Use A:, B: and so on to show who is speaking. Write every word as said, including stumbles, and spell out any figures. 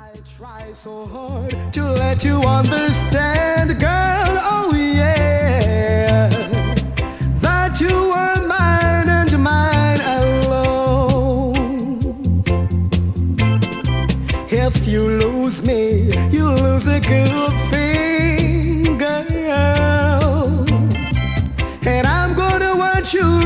A: Try so hard to let you understand, girl, oh yeah, that you were mine and mine alone. If you lose me, you lose a good thing, girl, and I'm gonna want you